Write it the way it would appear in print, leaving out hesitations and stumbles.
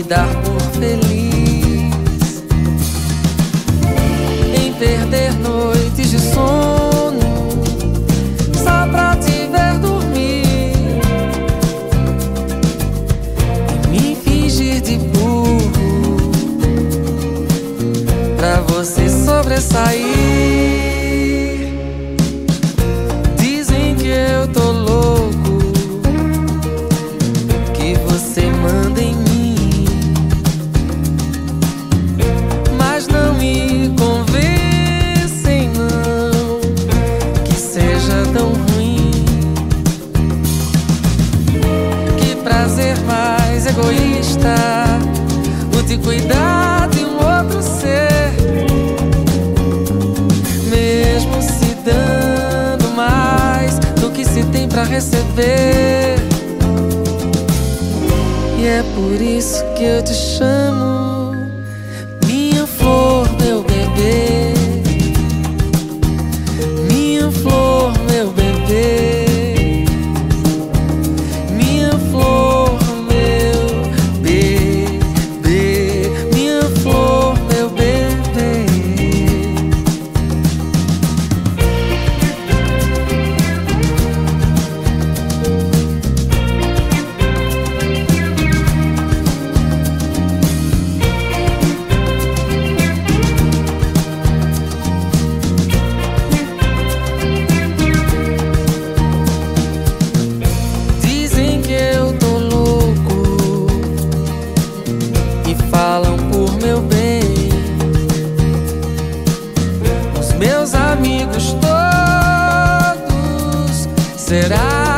dar por feliz em perder noites de sono só pra te ver dormir e me fingir de burro pra você sobressair. Dizem que eu tô louco, que você manda em mim, mas não me convencem não que seja tão ruim. Que prazer mais egoísta o de cuidar de um outro ser, mesmo se dando mais do que se tem pra receber. E é por isso que eu te chamo minha flor, meu bebê. Minha flor, meu bebê. Minha flor, meu bebê. Minha flor, meu bebê. Dizem que eu tô louco e falam por meu bem. Os meus amigos todos, será